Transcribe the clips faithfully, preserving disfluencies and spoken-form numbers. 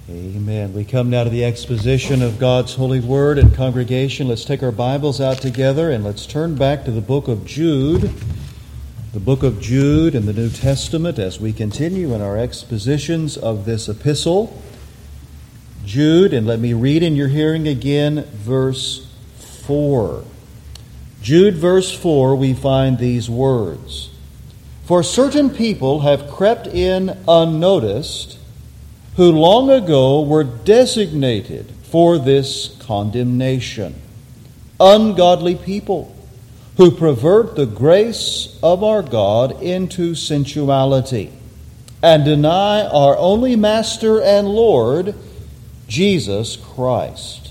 Amen. We come now to the exposition of God's holy word. And congregation, let's take our Bibles out together and let's turn back to the book of Jude. The book of Jude in the New Testament as we continue in our expositions of this epistle. Jude, and let me read in your hearing again verse four. Jude verse four, we find these words. For certain people have crept in unnoticed, who long ago were designated for this condemnation. Ungodly people who pervert the grace of our God into sensuality and deny our only Master and Lord, Jesus Christ.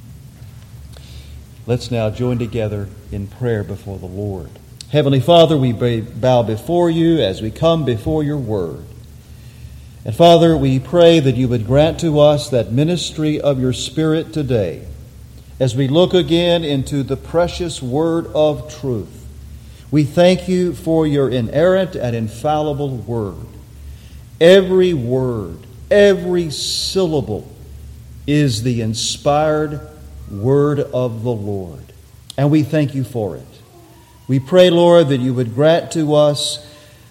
Let's now join together in prayer before the Lord. Heavenly Father, we bow before you as we come before your word. And Father, we pray that you would grant to us that ministry of your Spirit today as we look again into the precious word of truth. We thank you for your inerrant and infallible word. Every word, every syllable is the inspired word of the Lord. And we thank you for it. We pray, Lord, that you would grant to us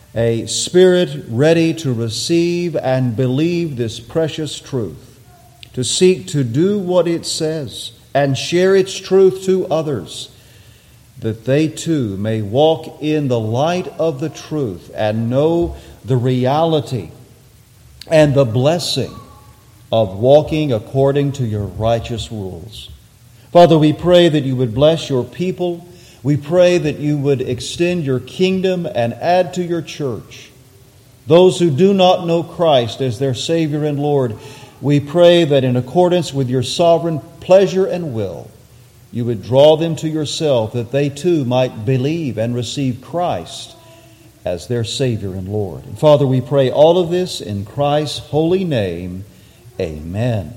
a spirit ready to receive and believe this precious truth, to seek to do what it says and share its truth to others, that they too may walk in the light of the truth and know the reality and the blessing of walking according to your righteous rules. Father, we pray that you would bless your people. We pray that you would extend your kingdom and add to your church those who do not know Christ as their Savior and Lord. We pray that in accordance with your sovereign pleasure and will, you would draw them to yourself, that they too might believe and receive Christ as their Savior and Lord. And Father, we pray all of this in Christ's holy name. Amen.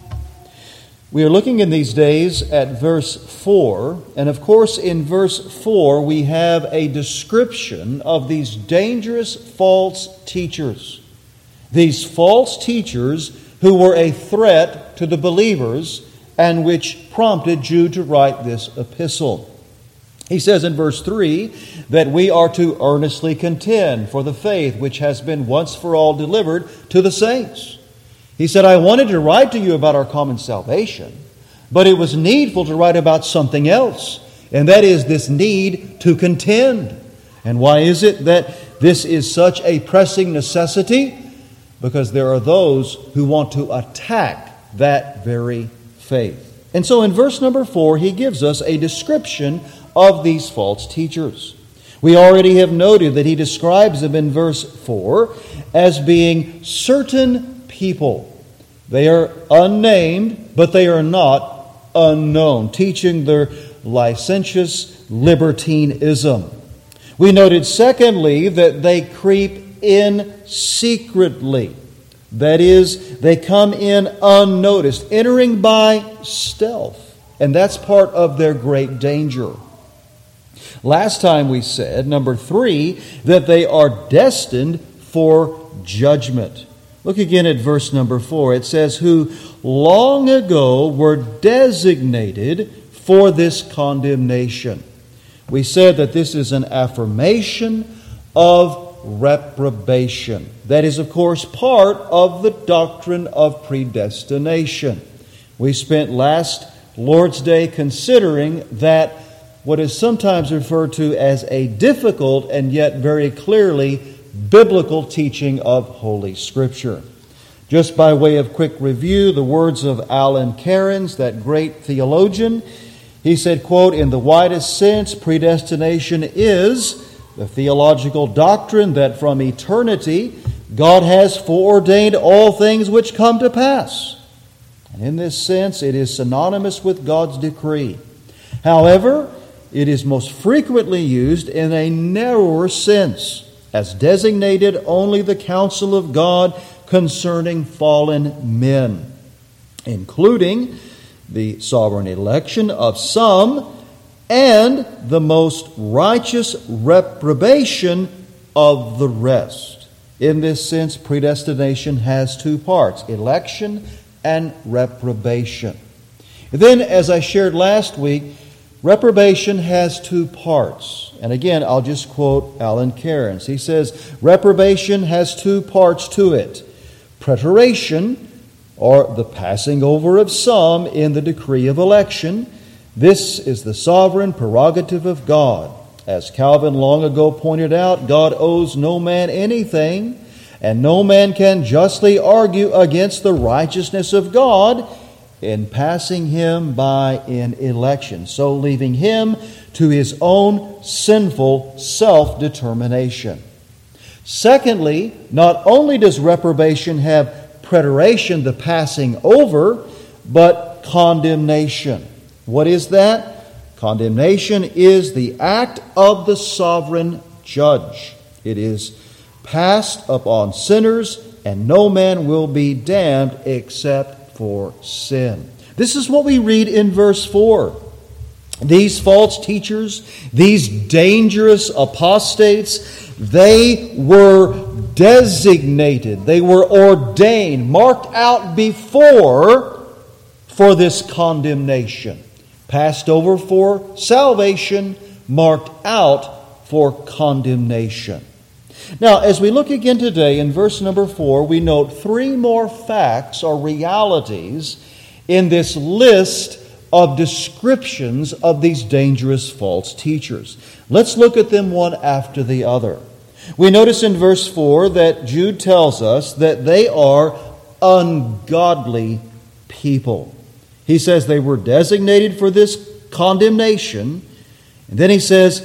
We are looking in these days at verse four, and of course in verse four we have a description of these dangerous false teachers. These false teachers who were a threat to the believers and which prompted Jude to write this epistle. He says in verse three that we are to earnestly contend for the faith which has been once for all delivered to the saints. He said, I wanted to write to you about our common salvation, but it was needful to write about something else, and that is this need to contend. And why is it that this is such a pressing necessity? Because there are those who want to attack that very faith. And so in verse number four, he gives us a description of these false teachers. We already have noted that he describes them in verse four as being certain people. They are unnamed, but they are not unknown, teaching their licentious libertinism. We noted, secondly, that they creep in secretly. That is, they come in unnoticed, entering by stealth. And that's part of their great danger. Last time we said, number three, that they are destined for judgment. Look again at verse number four. It says, who long ago were designated for this condemnation. We said that this is an affirmation of reprobation. That is, of course, part of the doctrine of predestination. We spent last Lord's Day considering that what is sometimes referred to as a difficult and yet very clearly biblical teaching of Holy Scripture. Just by way of quick review, the words of Alan Cairns, that great theologian, he said, quote, in the widest sense, predestination is the theological doctrine that from eternity God has foreordained all things which come to pass. And in this sense, it is synonymous with God's decree. However, it is most frequently used in a narrower sense, as designated only the counsel of God concerning fallen men, including the sovereign election of some and the most righteous reprobation of the rest. In this sense, predestination has two parts, election and reprobation. And then, as I shared last week, reprobation has two parts. And again, I'll just quote Alan Cairns. He says, reprobation has two parts to it. Preteration, or the passing over of some in the decree of election. This is the sovereign prerogative of God. As Calvin long ago pointed out, God owes no man anything, and no man can justly argue against the righteousness of God in passing him by in election, so leaving him to his own sinful self-determination. Secondly, not only does reprobation have preteration, the passing over, but condemnation. What is that? Condemnation is the act of the sovereign judge. It is passed upon sinners, and no man will be damned except for sin. This is what we read in verse four. These false teachers, these dangerous apostates, they were designated, they were ordained, marked out before for this condemnation. Passed over for salvation, marked out for condemnation. Now, as we look again today in verse number four, we note three more facts or realities in this list of descriptions of these dangerous false teachers. Let's look at them one after the other. We notice in verse four that Jude tells us that they are ungodly people. He says they were designated for this condemnation, and then he says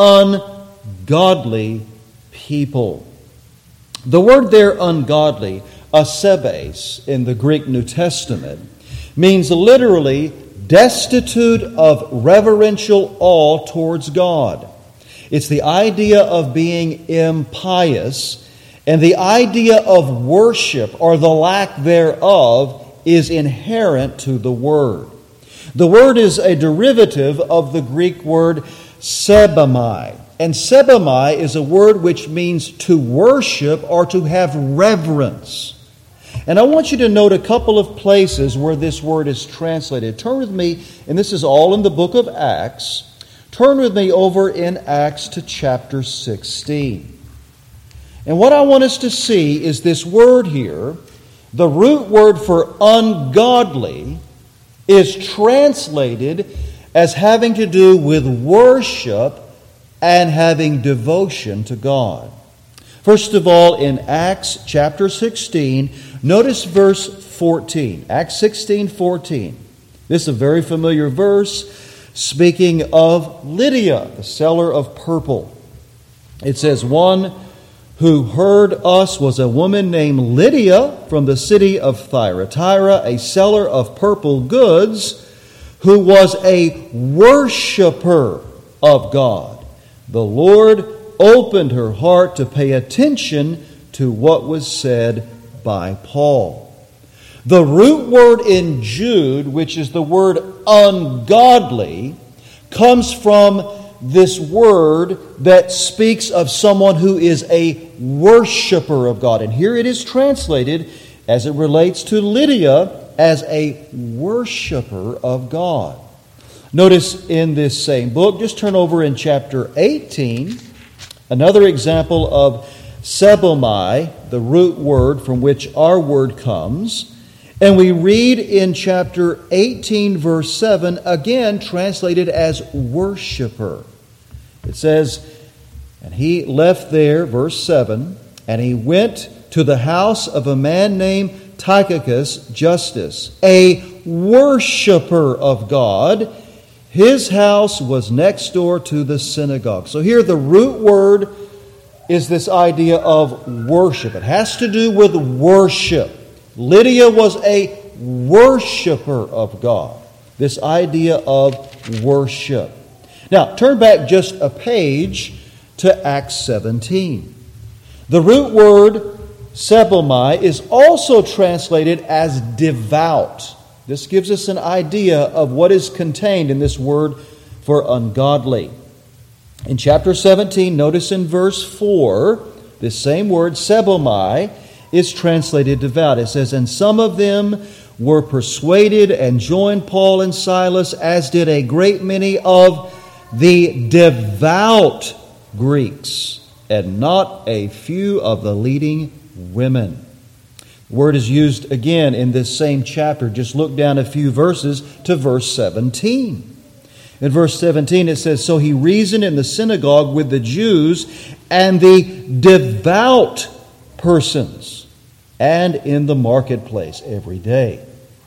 ungodly people. The word there, ungodly, asebes in the Greek New Testament, means literally destitute of reverential awe towards God. It's the idea of being impious, and the idea of worship or the lack thereof is inherent to the word. The word is a derivative of the Greek word sebamai. And sebamai is a word which means to worship or to have reverence. And I want you to note a couple of places where this word is translated. Turn with me, and this is all in the book of Acts. Turn with me over in Acts to chapter sixteen. And what I want us to see is this word here. The root word for ungodly is translated as having to do with worship and having devotion to God. First of all, in Acts chapter sixteen, notice verse fourteen. Acts sixteen fourteen. This is a very familiar verse speaking of Lydia, the seller of purple. It says, one who heard us was a woman named Lydia from the city of Thyatira, a seller of purple goods, who was a worshiper of God. The Lord opened her heart to pay attention to what was said by Paul. The root word in Jude, which is the word ungodly, comes from this word that speaks of someone who is a worshiper of God. And here it is translated as it relates to Lydia as a worshiper of God. Notice in this same book, just turn over in chapter eighteen, another example of sebomai, the root word from which our word comes. And we read in chapter eighteen, verse seven, again translated as worshiper. It says, and he left there, verse seven, and he went to the house of a man named Tychicus Justus, a worshiper of God. His house was next door to the synagogue. So here the root word is this idea of worship. It has to do with worship. Lydia was a worshiper of God. This idea of worship. Now, turn back just a page to Acts seventeen. The root word sebomai is also translated as devout. This gives us an idea of what is contained in this word for ungodly. In chapter seventeen, notice in verse four, this same word, sebomai, is translated devout. It says, and some of them were persuaded and joined Paul and Silas, as did a great many of the devout Greeks, and not a few of the leading women. The word is used again in this same chapter. Just look down a few verses to verse seventeen. In verse seventeen it says, so he reasoned in the synagogue with the Jews and the devout persons, and in the marketplace every day.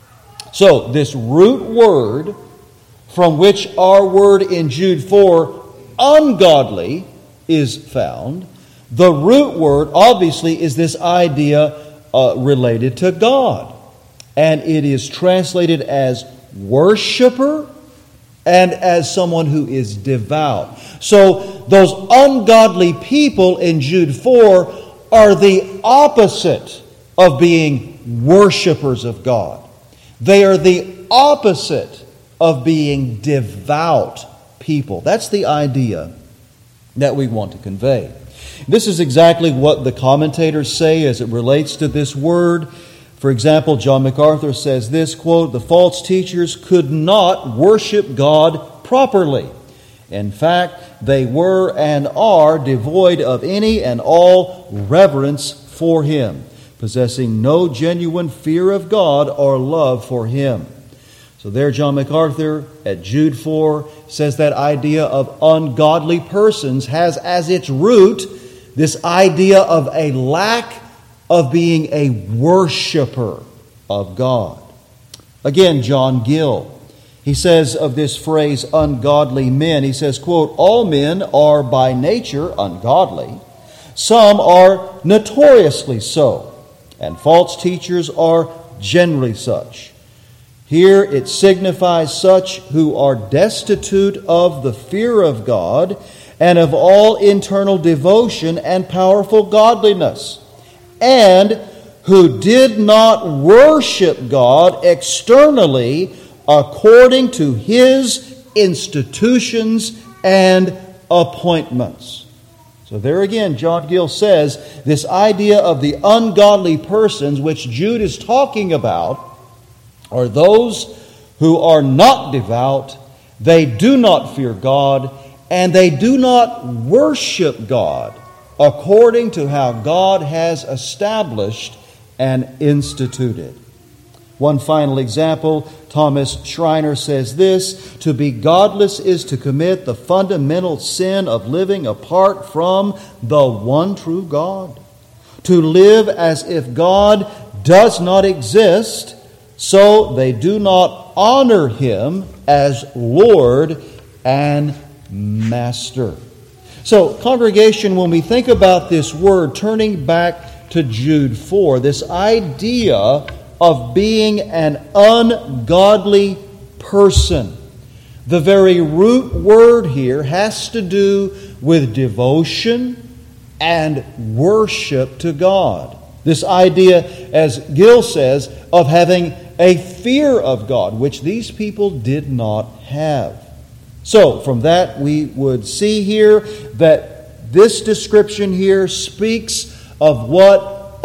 So this root word, from which our word in Jude four, ungodly, is found, the root word obviously is this idea uh, related to God. And it is translated as worshiper and as someone who is devout. So those ungodly people in Jude four are the opposite of being worshipers of God. They are the opposite of being devout people. That's the idea that we want to convey. This is exactly what the commentators say as it relates to this word. For example, John MacArthur says this, quote, the false teachers could not worship God properly. In fact, they were and are devoid of any and all reverence for Him, possessing no genuine fear of God or love for Him. So there John MacArthur at Jude four says that idea of ungodly persons has as its root this idea of a lack of being a worshiper of God. Again, John Gill, he says of this phrase, ungodly men, he says, quote, all men are by nature ungodly. Some are notoriously so, and false teachers are generally such. Here it signifies such who are destitute of the fear of God and of all internal devotion and powerful godliness, and who did not worship God externally according to His institutions and appointments. So there again, John Gill says, this idea of the ungodly persons which Jude is talking about are those who are not devout, they do not fear God, and they do not worship God according to how God has established and instituted. One final example, Thomas Schreiner says this, to be godless is to commit the fundamental sin of living apart from the one true God. To live as if God does not exist, so they do not honor Him as Lord and Master. So, congregation, when we think about this word, turning back to Jude four, this idea of being an ungodly person, the very root word here has to do with devotion and worship to God. This idea, as Gill says, of having a fear of God, which these people did not have. So, from that we would see here that this description here speaks of what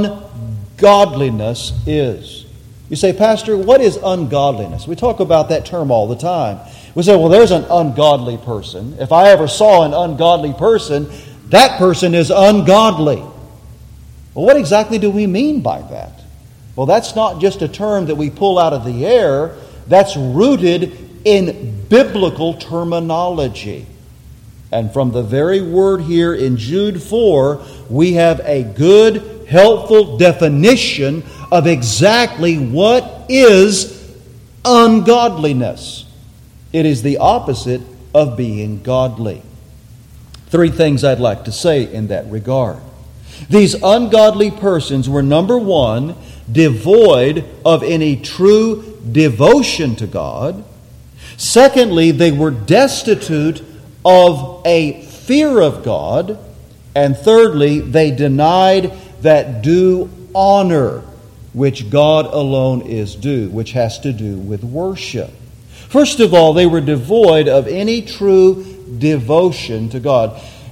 ungodliness is. You say, Pastor, what is ungodliness? We talk about that term all the time. We say, well, there's an ungodly person. If I ever saw an ungodly person, that person is ungodly. Well, what exactly do we mean by that? Well, that's not just a term that we pull out of the air. That's rooted in biblical terminology. And from the very word here in Jude four, we have a good, helpful definition of exactly what is ungodliness. It is the opposite of being godly. Three things I'd like to say in that regard. These ungodly persons were, number one, devoid of any true devotion to God. Secondly, they were destitute of a fear of God. And thirdly, they denied that due honor which God alone is due, which has to do with worship. First of all, they were devoid of any true devotion to God.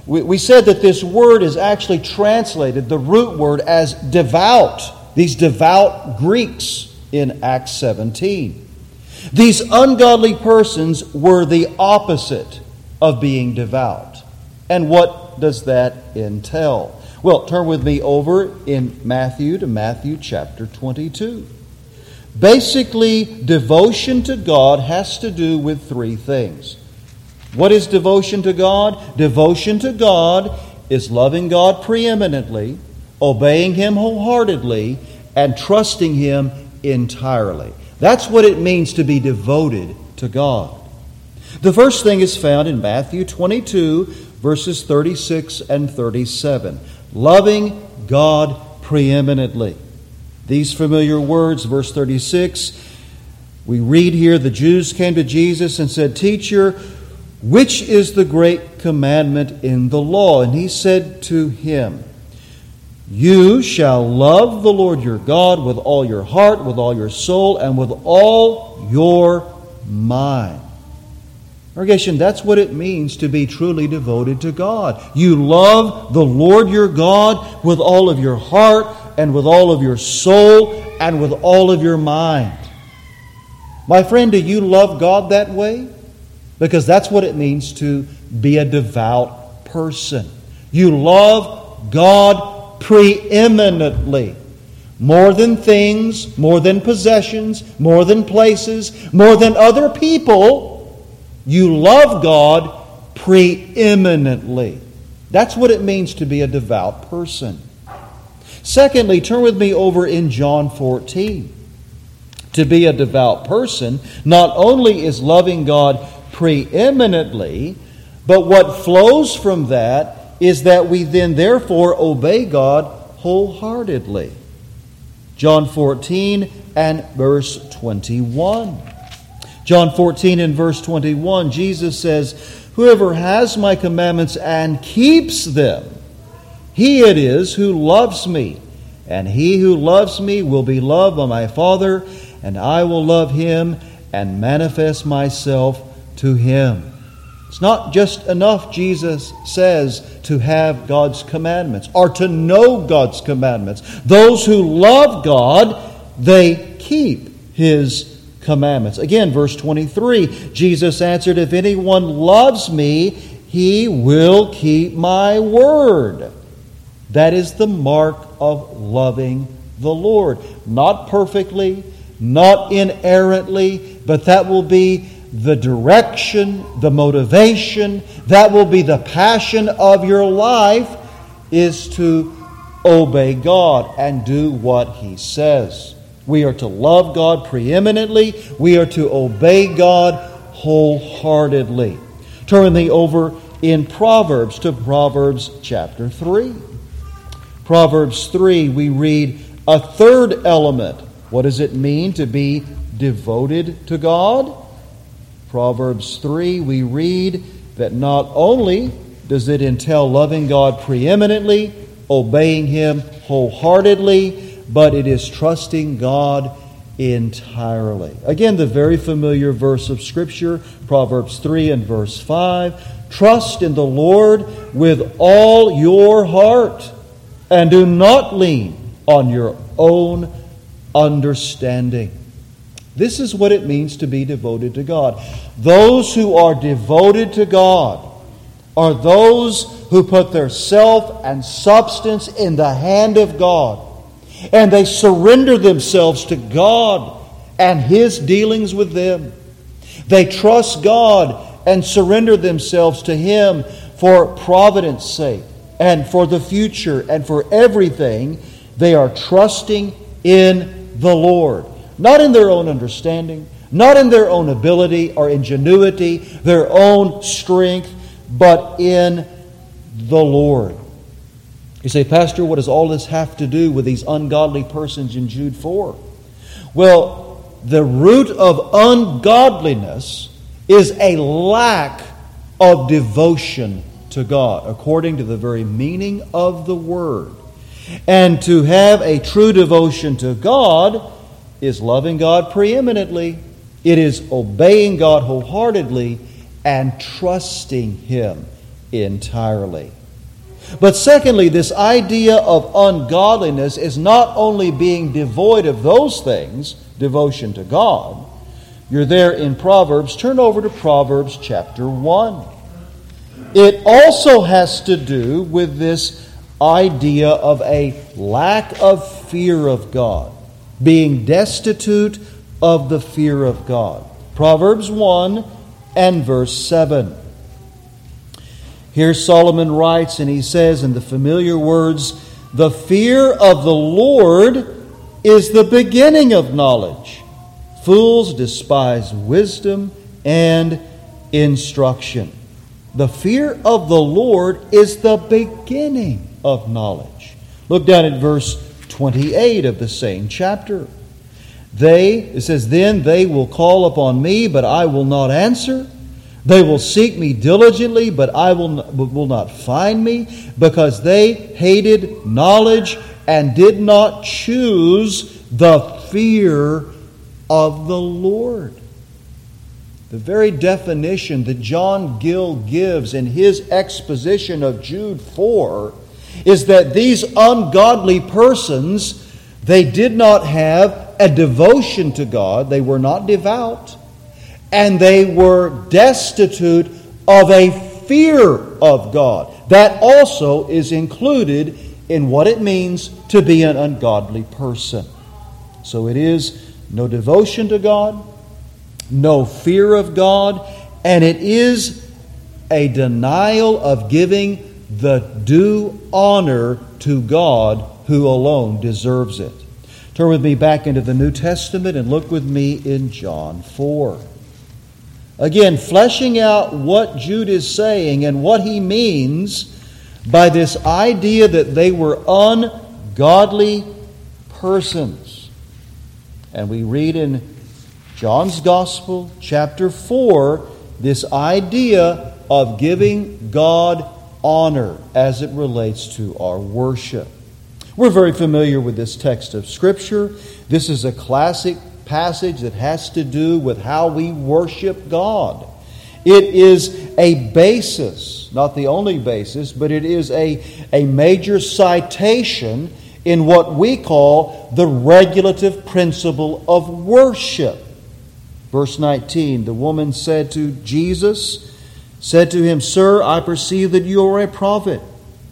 We, we said that this word is actually translated, the root word, as devout. These devout Greeks in Acts seventeen. These ungodly persons were the opposite of being devout. And what does that entail? Well, turn with me over in Matthew to Matthew chapter twenty-two. Basically, devotion to God has to do with three things. What is devotion to God? Devotion to God is loving God preeminently, obeying Him wholeheartedly, and trusting Him entirely. That's what it means to be devoted to God. The first thing is found in Matthew twenty-two, verses thirty-six and thirty-seven. Loving God preeminently. These familiar words, verse thirty-six, we read here, the Jews came to Jesus and said, "Teacher, which is the great commandment in the law?" And He said to him, "You shall love the Lord your God with all your heart, with all your soul, and with all your mind." Congregation, that's what it means to be truly devoted to God. You love the Lord your God with all of your heart and with all of your soul and with all of your mind. My friend, do you love God that way? Because that's what it means to be a devout person. You love God preeminently. More than things, more than possessions, more than places, more than other people. You love God preeminently. That's what it means to be a devout person. Secondly, turn with me over in John fourteen. To be a devout person, not only is loving God preeminently, but what flows from that is that we then therefore obey God wholeheartedly. John fourteen and verse twenty-one. John fourteen and verse twenty-one, Jesus says, "Whoever has my commandments and keeps them, he it is who loves me. And he who loves me will be loved by my Father, and I will love him and manifest myself to him." It's not just enough, Jesus says, to have God's commandments or to know God's commandments. Those who love God, they keep His commandments. Again, verse twenty-three, Jesus answered, "If anyone loves me, he will keep my word." That is the mark of loving the Lord. Not perfectly, not inerrantly, but that will be the direction, the motivation, that will be the passion of your life, is to obey God and do what He says. We are to love God preeminently. We are to obey God wholeheartedly. Turn me over in Proverbs to Proverbs chapter three. Proverbs three, we read a third element. What does it mean to be devoted to God? Proverbs three, we read that not only does it entail loving God preeminently, obeying Him wholeheartedly, but it is trusting God entirely. Again, the very familiar verse of Scripture, Proverbs three and verse five. "Trust in the Lord with all your heart, and do not lean on your own understanding." This is what it means to be devoted to God. Those who are devoted to God are those who put their self and substance in the hand of God. And they surrender themselves to God and His dealings with them. They trust God and surrender themselves to Him for providence sake and for the future and for everything. They are trusting in the Lord. Not in their own understanding, not in their own ability or ingenuity, their own strength, but in the Lord. You say, "Pastor, what does all this have to do with these ungodly persons in Jude four? Well, the root of ungodliness is a lack of devotion to God, according to the very meaning of the word. And to have a true devotion to God is loving God preeminently. It is obeying God wholeheartedly and trusting Him entirely. But secondly, this idea of ungodliness is not only being devoid of those things, devotion to God. You're there in Proverbs. Turn over to Proverbs chapter one. It also has to do with this idea of a lack of fear of God, being destitute of the fear of God. Proverbs one and verse seven. Here Solomon writes, and he says in the familiar words, "The fear of the Lord is the beginning of knowledge. Fools despise wisdom and instruction." The fear of the Lord is the beginning of knowledge. Look down at verse twenty-eight of the same chapter. They, it says, "Then they will call upon me, but I will not answer. They will seek me diligently, but I will not, will not find me, because they hated knowledge and did not choose the fear of the Lord." The very definition that John Gill gives in his exposition of Jude four is that these ungodly persons, they did not have a devotion to God. They were not devout. And they were destitute of a fear of God. That also is included in what it means to be an ungodly person. So it is no devotion to God, no fear of God, and it is a denial of giving the due honor to God, who alone deserves it. Turn with me back into the New Testament and look with me in John four. Again, fleshing out what Jude is saying and what he means by this idea that they were ungodly persons. And we read in John's Gospel, chapter four, this idea of giving God honor as it relates to our worship. We're very familiar with this text of Scripture. This is a classic passage that has to do with how we worship God. It is a basis, not the only basis, but it is a, a major citation in what we call the regulative principle of worship. Verse nineteen, the woman said to Jesus, said to him, "Sir, I perceive that you are a prophet.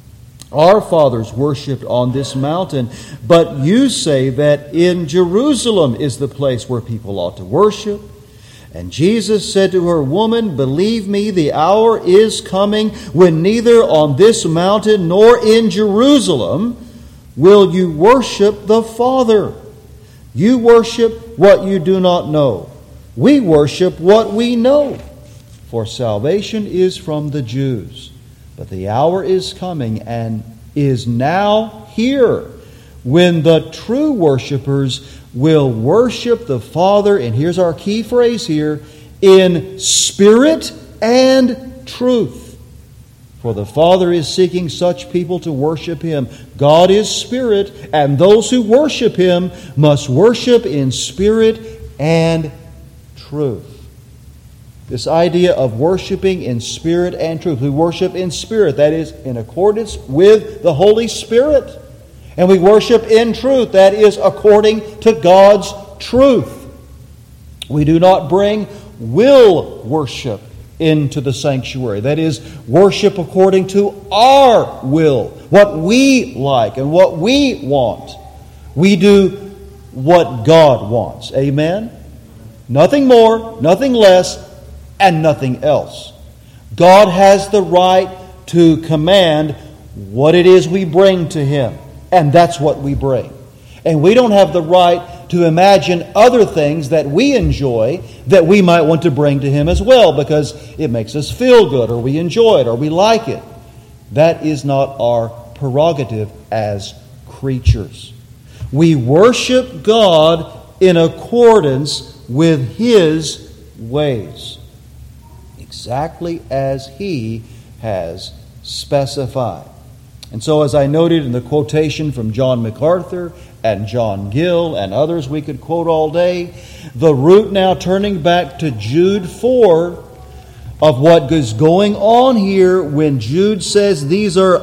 Our fathers worshipped on this mountain, but you say that in Jerusalem is the place where people ought to worship." And Jesus said to her, "Woman, believe me, the hour is coming when neither on this mountain nor in Jerusalem will you worship the Father. You worship what you do not know. We worship what we know, for salvation is from the Jews. But the hour is coming and is now here when the true worshipers will worship the Father," and here's our key phrase here, "in spirit and truth. For the Father is seeking such people to worship Him. God is spirit, and those who worship Him must worship in spirit and truth." This idea of worshiping in spirit and truth. We worship in spirit, that is, in accordance with the Holy Spirit. And we worship in truth, that is, according to God's truth. We do not bring will worship into the sanctuary. That is, worship according to our will, what we like and what we want. We do what God wants. Amen? Nothing more, nothing less, and nothing else. God has the right to command what it is we bring to Him, and that's what we bring. And we don't have the right to imagine other things that we enjoy that we might want to bring to Him as well, because it makes us feel good, or we enjoy it, or we like it. That is not our prerogative as creatures. We worship God in accordance with His ways, exactly as He has specified. And so, as I noted in the quotation from John MacArthur and John Gill and others we could quote all day, the root now, turning back to Jude four, of what is going on here when Jude says these are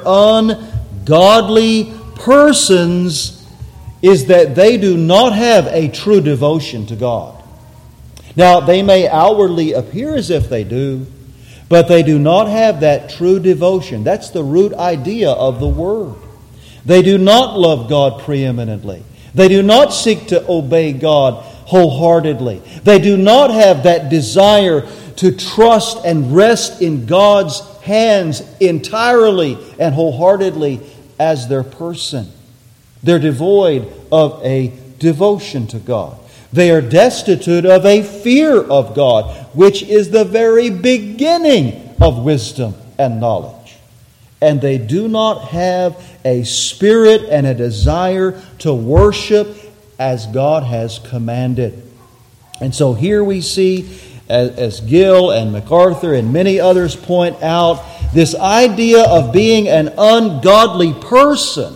ungodly persons is that they do not have a true devotion to God. Now, they may outwardly appear as if they do, but they do not have that true devotion. That's the root idea of the word. They do not love God preeminently. They do not seek to obey God wholeheartedly. They do not have that desire to trust and rest in God's hands entirely and wholeheartedly as their person. They're devoid of a devotion to God. They are destitute of a fear of God, which is the very beginning of wisdom and knowledge. And they do not have a spirit and a desire to worship as God has commanded. And so here we see, as, as Gill and MacArthur and many others point out, this idea of being an ungodly person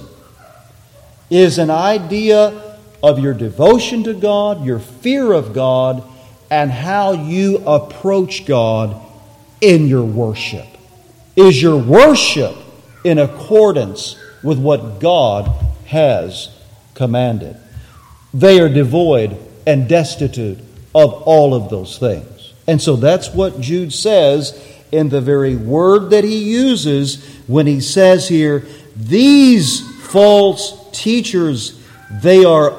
is an idea of your devotion to God, your fear of God, and how you approach God in your worship. Is your worship in accordance with what God has commanded? They are devoid and destitute of all of those things. And so that's what Jude says in the very word that he uses when he says here, these false teachers, they are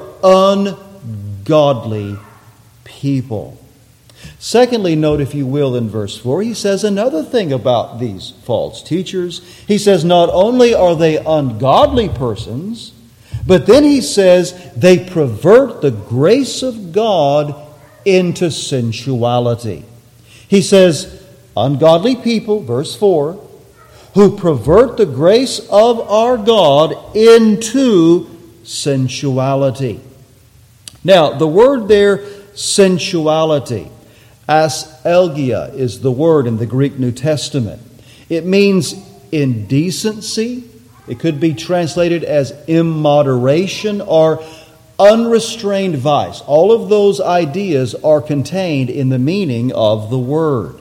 ungodly people. Secondly, note, if you will, in verse four, he says another thing about these false teachers. He says not only are they ungodly persons, but then he says they pervert the grace of God into sensuality. He says, ungodly people, verse four, who pervert the grace of our God into sensuality. Now, the word there, sensuality, aselgia is the word in the Greek New Testament. It means indecency. It could be translated as immoderation or unrestrained vice. All of those ideas are contained in the meaning of the word.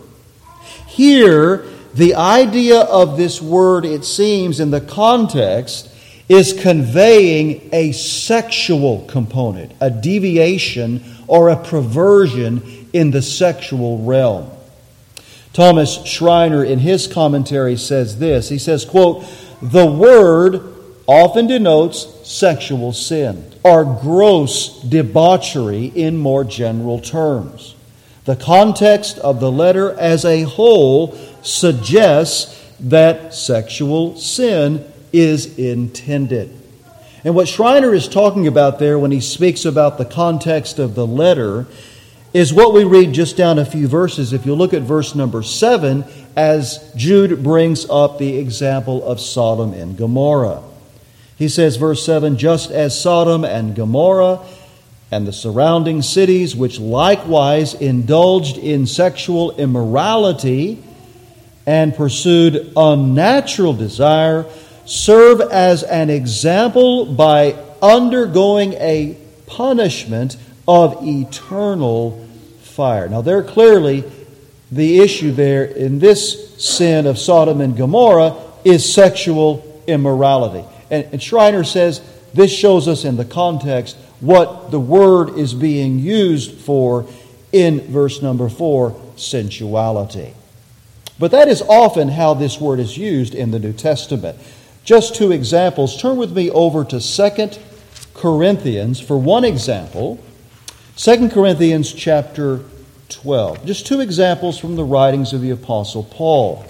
Here, the idea of this word, it seems, in the context, is conveying a sexual component, a deviation or a perversion in the sexual realm. Thomas Schreiner, in his commentary, says this. He says, quote, the word often denotes sexual sin or gross debauchery in more general terms. The context of the letter as a whole suggests that sexual sin is intended. And what Schreiner is talking about there when he speaks about the context of the letter is what we read just down a few verses. If you look at verse number seven, as Jude brings up the example of Sodom and Gomorrah. He says, verse seven, just as Sodom and Gomorrah and the surrounding cities, which likewise indulged in sexual immorality and pursued unnatural desire, serve as an example by undergoing a punishment of eternal fire. Now, there clearly, the issue there in this sin of Sodom and Gomorrah is sexual immorality. And, and Schreiner says this shows us in the context what the word is being used for in verse number four, sensuality. But that is often how this word is used in the New Testament. Just two examples. Turn with me over to Second Corinthians for one example. Second Corinthians chapter twelve. Just two examples from the writings of the Apostle Paul.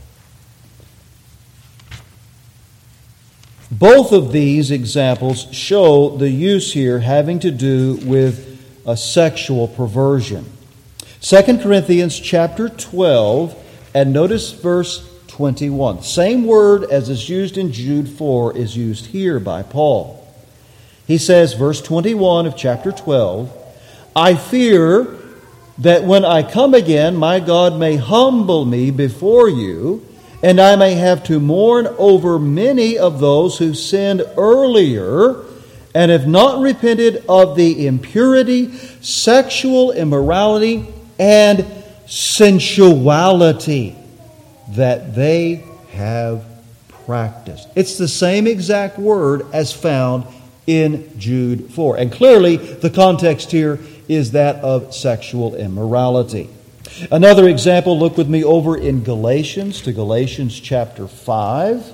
Both of these examples show the use here having to do with a sexual perversion. Second Corinthians chapter twelve, and notice verse twenty-one. Same word as is used in Jude four is used here by Paul. He says, verse twenty-one of chapter twelve, I fear that when I come again, my God may humble me before you, and I may have to mourn over many of those who sinned earlier and have not repented of the impurity, sexual immorality, and sensuality that they have practiced. It's the same exact word as found in Jude four. And clearly, the context here is that of sexual immorality. Another example, look with me over in Galatians, to Galatians chapter five.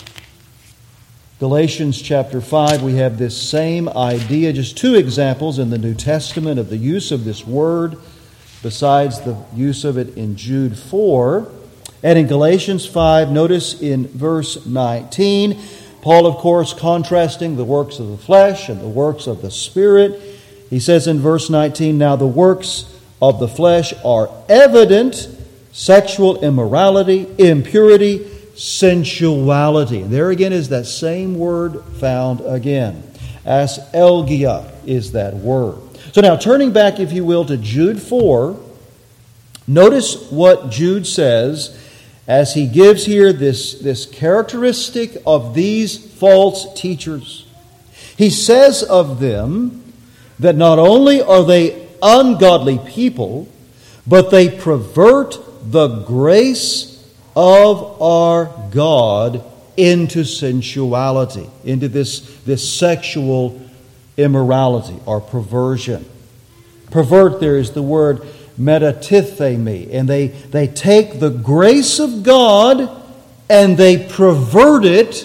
Galatians chapter five, we have this same idea, just two examples in the New Testament of the use of this word, besides the use of it in Jude four. And in Galatians five, notice in verse nineteen, Paul, of course, contrasting the works of the flesh and the works of the Spirit. He says in verse nineteen, "Now the works of the flesh are evident: sexual immorality, impurity, sensuality." And there again is that same word found again. Aselgia is that word. So now turning back, if you will, to Jude four, notice what Jude says as he gives here this, this characteristic of these false teachers. He says of them that not only are they ungodly people, but they pervert the grace of our God into sensuality, into this, this sexual immorality or perversion. Pervert there is the word metatithemi, and they, they take the grace of God and they pervert it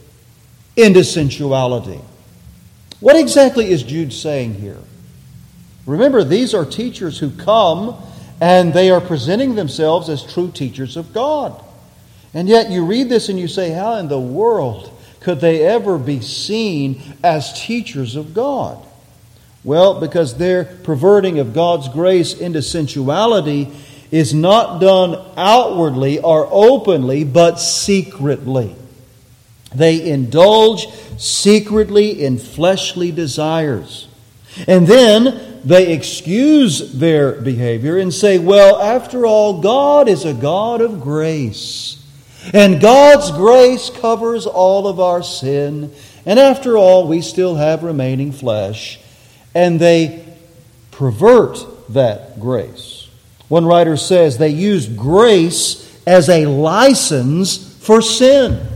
into sensuality. What exactly is Jude saying here? Remember, these are teachers who come and they are presenting themselves as true teachers of God. And yet you read this and you say, how in the world could they ever be seen as teachers of God? Well, because their perverting of God's grace into sensuality is not done outwardly or openly, but secretly. They indulge secretly in fleshly desires. And then they excuse their behavior and say, well, after all, God is a God of grace. And God's grace covers all of our sin. And after all, we still have remaining flesh. And they pervert that grace. One writer says they use grace as a license for sin.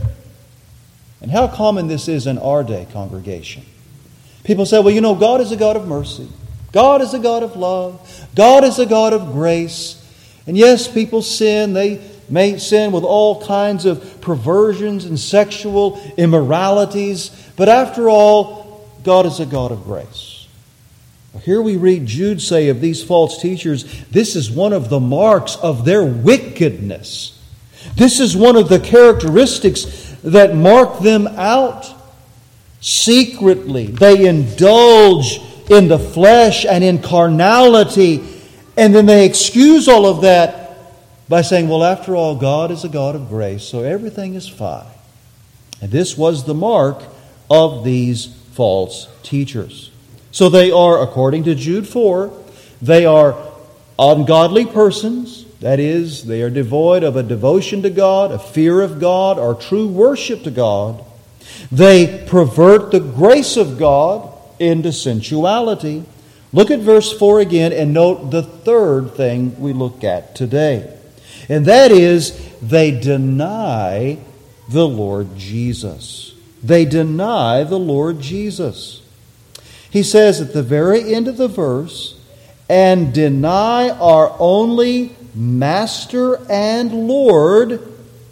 And how common this is in our day, congregation. People say, well, you know, God is a God of mercy. God is a God of love. God is a God of grace. And yes, people sin. They may sin with all kinds of perversions and sexual immoralities. But after all, God is a God of grace. Well, here we read Jude say of these false teachers, this is one of the marks of their wickedness. This is one of the characteristics that mark them out. Secretly, they indulge in the flesh and in carnality, and then they excuse all of that by saying, well, after all, God is a God of grace, so everything is fine. And this was the mark of these false teachers. So they are, according to Jude four, they are ungodly persons. That is, they are devoid of a devotion to God, a fear of God, or true worship to God. They pervert the grace of God into sensuality. Look at verse four again and note the third thing we look at today. And that is, they deny the Lord Jesus. They deny the Lord Jesus. He says at the very end of the verse, and deny our only Master and Lord,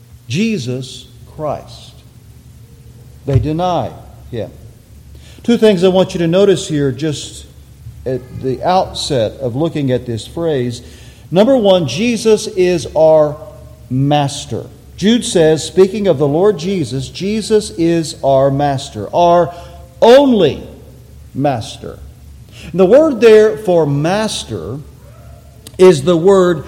Jesus Christ. They deny Him. Two things I want you to notice here just at the outset of looking at this phrase. Number one, Jesus is our Master. Jude says, speaking of the Lord Jesus, Jesus is our Master, our only Master. And the word there for master is the word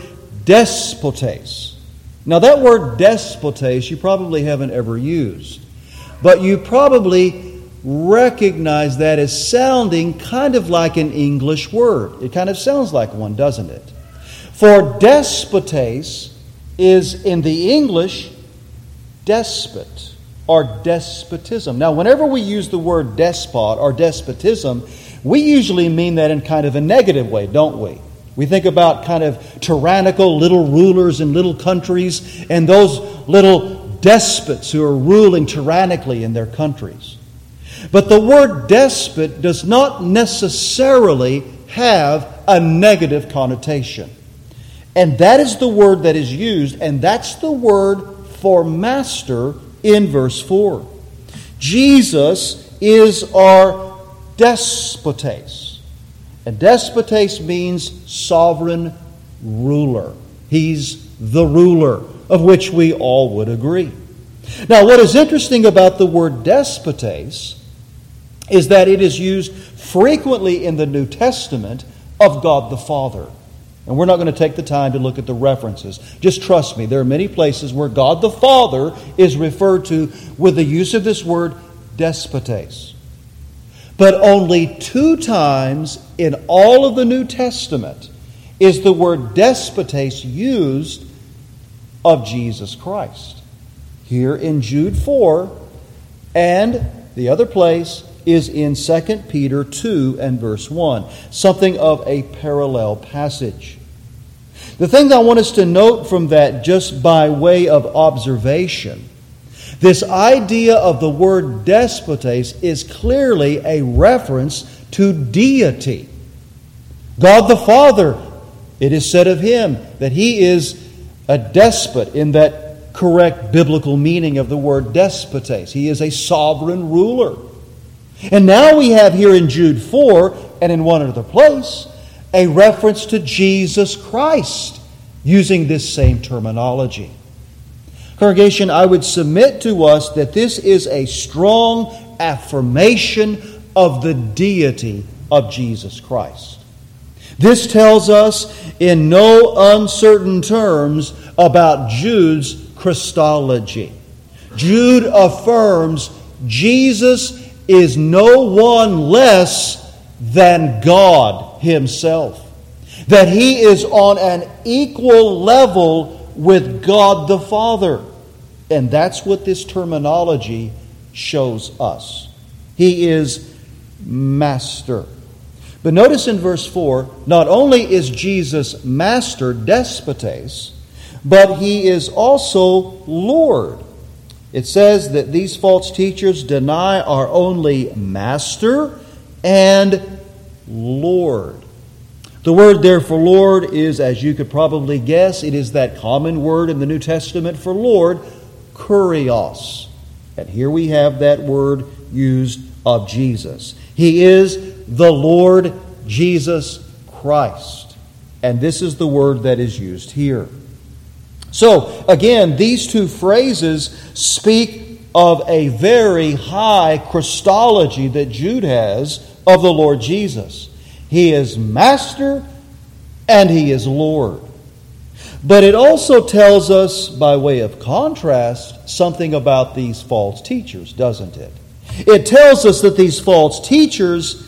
despotes. Now that word despotes you probably haven't ever used, but you probably recognize that as sounding kind of like an English word. It kind of sounds like one, doesn't it? For despotes is in the English despot or despotism. Now whenever we use the word despot or despotism, we usually mean that in kind of a negative way, don't we? We think about kind of tyrannical little rulers in little countries and those little despots who are ruling tyrannically in their countries. But the word despot does not necessarily have a negative connotation. And that is the word that is used, and that's the word for master in verse four. Jesus is our despotes. And despotes means sovereign ruler. He's the ruler, of which we all would agree. Now, what is interesting about the word despotes is that it is used frequently in the New Testament of God the Father. And we're not going to take the time to look at the references. Just trust me, there are many places where God the Father is referred to with the use of this word despotes. But only two times in all of the New Testament is the word despotes used of Jesus Christ. Here in Jude four, and the other place is in Second Peter two and verse one. Something of a parallel passage. The thing I want us to note from that, just by way of observation, this idea of the word despotes is clearly a reference to deity. God the Father, it is said of Him that He is a despot in that correct biblical meaning of the word despotes. He is a sovereign ruler. And now we have here in Jude four, and in one other place, a reference to Jesus Christ using this same terminology. Congregation, I would submit to us that this is a strong affirmation of the deity of Jesus Christ. This tells us in no uncertain terms about Jude's Christology. Jude affirms Jesus is no one less than God Himself. That He is on an equal level with God the Father. And that's what this terminology shows us. He is master. But notice in verse four, not only is Jesus master, despotes, but He is also Lord. It says that these false teachers deny our only master and Lord. The word there for Lord is, as you could probably guess, it is that common word in the New Testament for Lord, kurios. And here we have that word used of Jesus. He is the Lord Jesus Christ. And this is the word that is used here. So, again, these two phrases speak of a very high Christology that Jude has of the Lord Jesus. He is Master and He is Lord. But it also tells us, by way of contrast, something about these false teachers, doesn't it? It tells us that these false teachers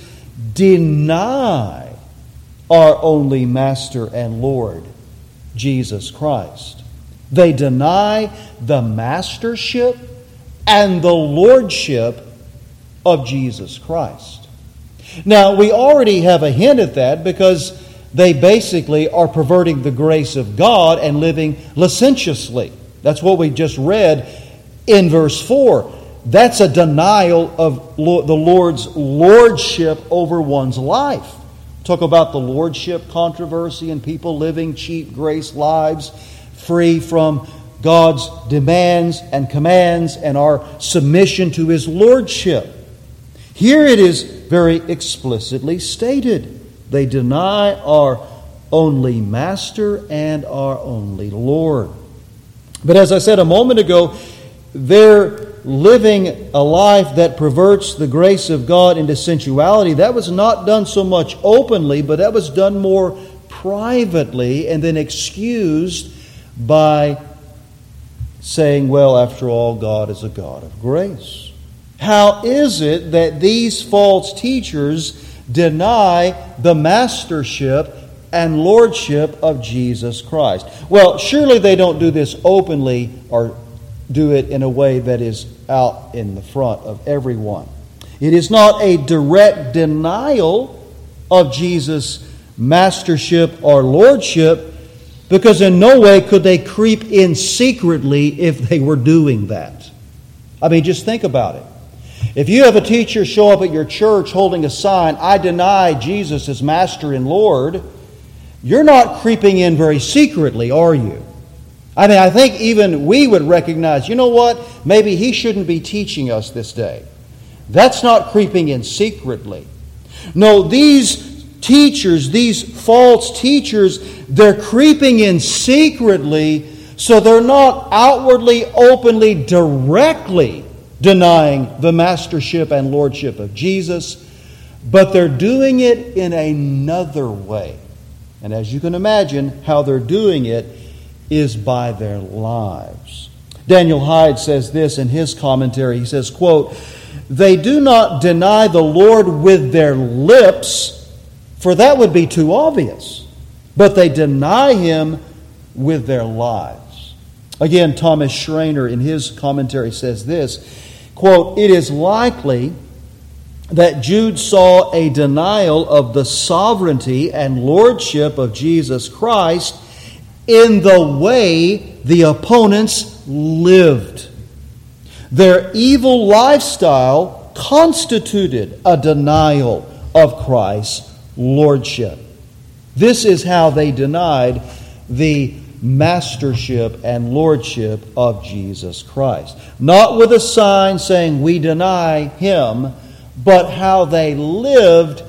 deny our only Master and Lord, Jesus Christ. They deny the mastership and the lordship of Jesus Christ. Now, we already have a hint at that because they basically are perverting the grace of God and living licentiously. That's what we just read in verse four. That's a denial of the Lord's lordship over one's life. Talk about the lordship controversy and people living cheap grace lives, free from God's demands and commands and our submission to His lordship. Here it is very explicitly stated. They deny our only Master and our only Lord. But as I said a moment ago, they're living a life that perverts the grace of God into sensuality. That was not done so much openly, but that was done more privately and then excused by saying, well, after all, God is a God of grace. How is it that these false teachers deny the mastership and lordship of Jesus Christ? Well, surely they don't do this openly or do it in a way that is out in the front of everyone. It is not a direct denial of Jesus' mastership or lordship, because in no way could they creep in secretly if they were doing that. I mean, just think about it. If you have a teacher show up at your church holding a sign, "I deny Jesus as Master and Lord," you're not creeping in very secretly, are you? I mean, I think even we would recognize, you know what? Maybe he shouldn't be teaching us this day. That's not creeping in secretly. No, these teachers, these false teachers, they're creeping in secretly, so they're not outwardly, openly, directly denying the mastership and lordship of Jesus, but they're doing it in another way. And as you can imagine, how they're doing it is by their lives. Daniel Hyde says this in his commentary. He says, quote, "They do not deny the Lord with their lips, for that would be too obvious, but they deny Him with their lives." Again, Thomas Schreiner in his commentary says this, quote, "It is likely that Jude saw a denial of the sovereignty and lordship of Jesus Christ in the way the opponents lived. Their evil lifestyle constituted a denial of Christ's lordship. This is how they denied the mastership and lordship of Jesus Christ. Not with a sign saying we deny Him, but how they lived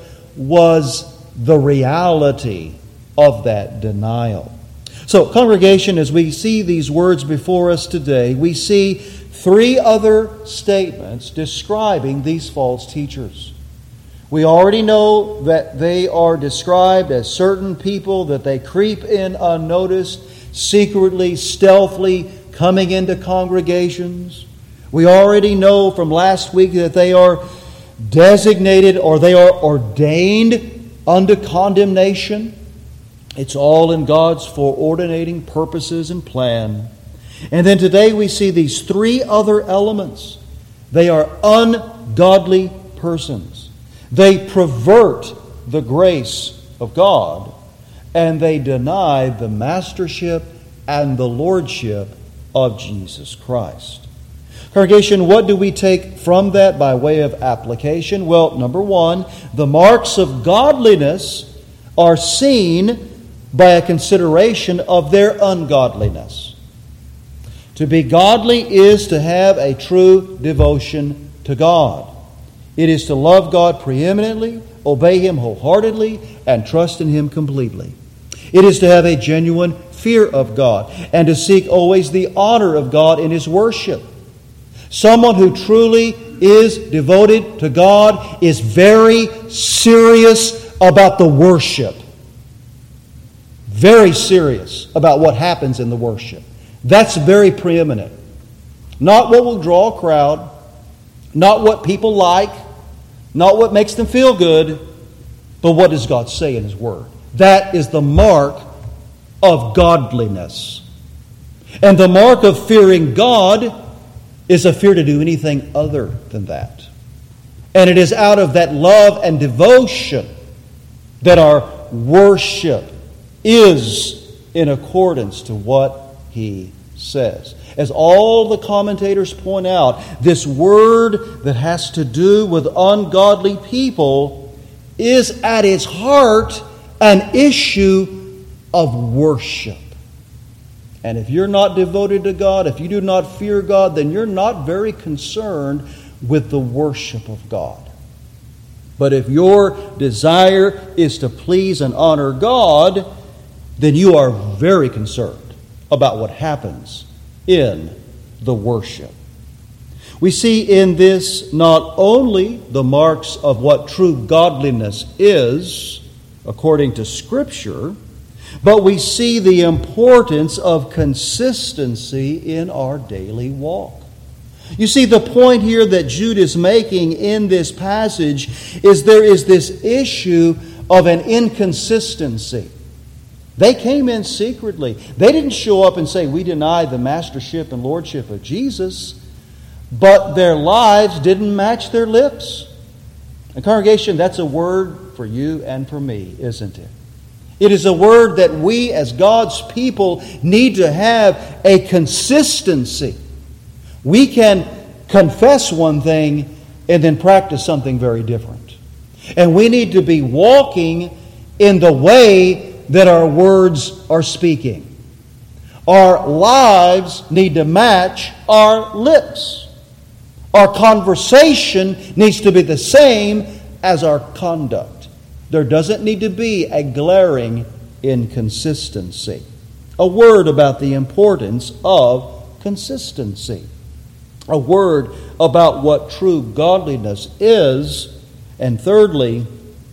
was the reality of that denial. So, congregation, as we see these words before us today, we see three other statements describing these false teachers. We already know that they are described as certain people, that they creep in unnoticed, secretly, stealthily, coming into congregations. We already know from last week that they are designated or they are ordained unto condemnation. It's all in God's foreordinating purposes and plan. And then today we see these three other elements. They are ungodly persons. They pervert the grace of God, and they deny the mastership and the lordship of Jesus Christ. Congregation, what do we take from that by way of application? Well, number one, the marks of godliness are seen by a consideration of their ungodliness. To be godly is to have a true devotion to God. It is to love God preeminently, obey Him wholeheartedly, and trust in Him completely. It is to have a genuine fear of God and to seek always the honor of God in His worship. Someone who truly is devoted to God is very serious about the worship. Very serious about what happens in the worship. That's very preeminent. Not what will draw a crowd, not what people like, not what makes them feel good, but what does God say in His Word. That is the mark of godliness. And the mark of fearing God is a fear to do anything other than that. And it is out of that love and devotion that our worship is in accordance to what He says. As all the commentators point out, this word that has to do with ungodly people is at its heart an issue of worship. And if you're not devoted to God, if you do not fear God, then you're not very concerned with the worship of God. But if your desire is to please and honor God, then you are very concerned about what happens in the worship. We see in this not only the marks of what true godliness is, according to Scripture, but we see the importance of consistency in our daily walk. You see, the point here that Jude is making in this passage is there is this issue of an inconsistency. They came in secretly. They didn't show up and say, we deny the mastership and lordship of Jesus, but their lives didn't match their lips. And congregation, that's a word for you and for me, isn't it? It is a word that we as God's people need to have a consistency. We can confess one thing and then practice something very different. And we need to be walking in the way that our words are speaking. Our lives need to match our lips. Our conversation needs to be the same as our conduct. There doesn't need to be a glaring inconsistency. A word about the importance of consistency. A word about what true godliness is. And thirdly,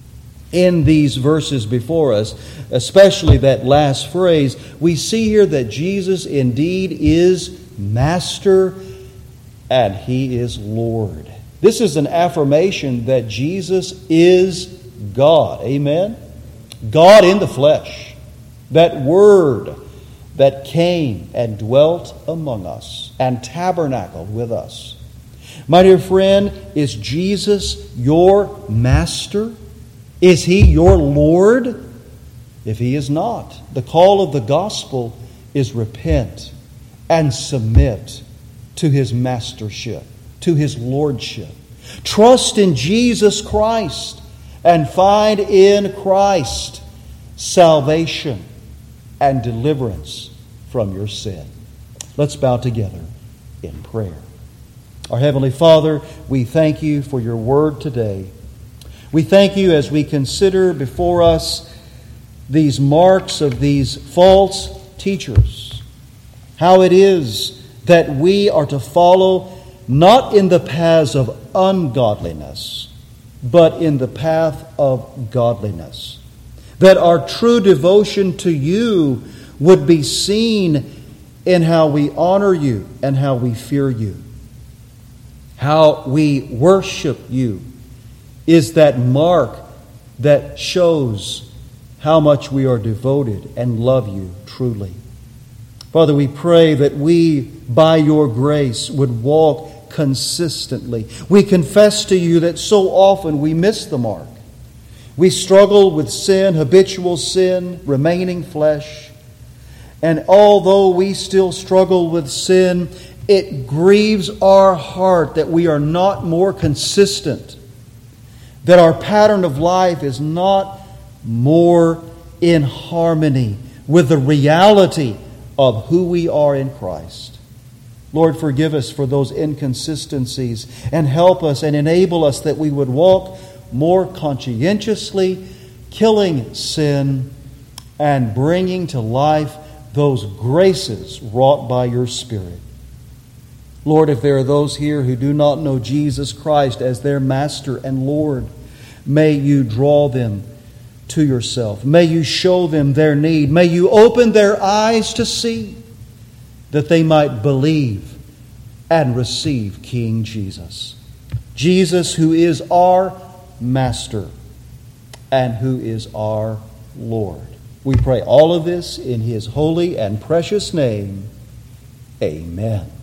in these verses before us, especially that last phrase, we see here that Jesus indeed is Master and He is Lord. This is an affirmation that Jesus is God. Amen? God in the flesh. That Word that came and dwelt among us and tabernacled with us. My dear friend, is Jesus your Master? Is He your Lord? If He is not, the call of the gospel is repent and submit to His mastership, to His lordship. Trust in Jesus Christ and find in Christ salvation and deliverance from your sin. Let's bow together in prayer. Our Heavenly Father, we thank You for Your word today. We thank You as we consider before us these marks of these false teachers, how it is that we are to follow not in the paths of ungodliness, but in the path of godliness. That our true devotion to You would be seen in how we honor You and how we fear You. How we worship You is that mark that shows how much we are devoted and love You truly. Father, we pray that we, by Your grace, would walk consistently. We confess to You that so often we miss the mark. We struggle with sin, habitual sin, remaining flesh. And although we still struggle with sin, it grieves our heart that we are not more consistent, that our pattern of life is not more in harmony with the reality of who we are in Christ. Lord, forgive us for those inconsistencies and help us and enable us that we would walk more conscientiously, killing sin and bringing to life those graces wrought by Your Spirit. Lord, if there are those here who do not know Jesus Christ as their Master and Lord, may You draw them to Yourself. May You show them their need. May You open their eyes to see, that they might believe and receive King Jesus. Jesus, who is our Master and who is our Lord. We pray all of this in His holy and precious name. Amen.